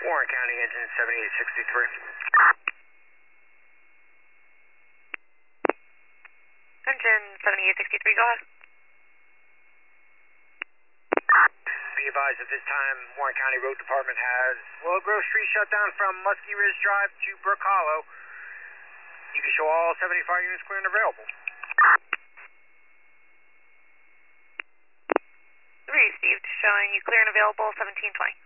Warren County, engine 7863. Engine 7863, go ahead. Be advised at this time, Warren County Road Department has Willow Grove Street shut down from Muskie Ridge Drive to Brook Hollow. You can show all 75 units clear and available. 3 received, showing you clear and available 1720.